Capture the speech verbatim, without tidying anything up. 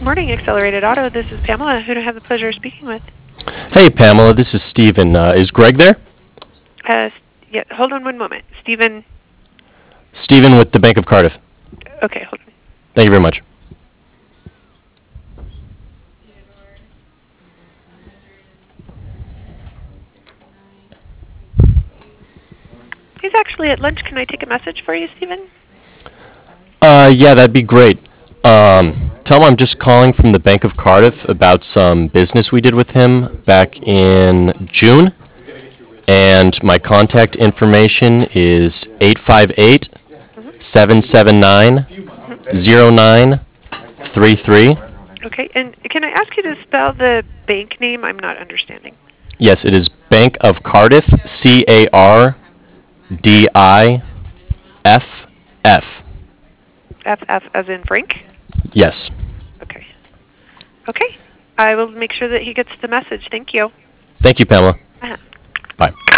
morning, Accelerated Auto. This is Pamela. Who do I have the pleasure of speaking with? Hey, Pamela. This is Steven. Uh, is Greg there? Uh, yeah, hold on one moment. Stephen. Steven with the Bank of Cardiff. Okay, hold on. Thank you very much. He's actually at lunch. Can I take a message for you, Stephen? Uh, yeah, that'd be great. Um, tell him I'm just calling from the Bank of Cardiff about some business we did with him back in June. And my contact information is eight five eight, seven seven nine, zero nine three three. Okay, and can I ask you to spell the bank name? I'm not understanding. Yes, it is Bank of Cardiff, C A R D I F F. F F as in Frank? Yes. Okay. Okay. I will make sure that he gets the message. Thank you. Thank you, Pamela. Uh-huh. Bye.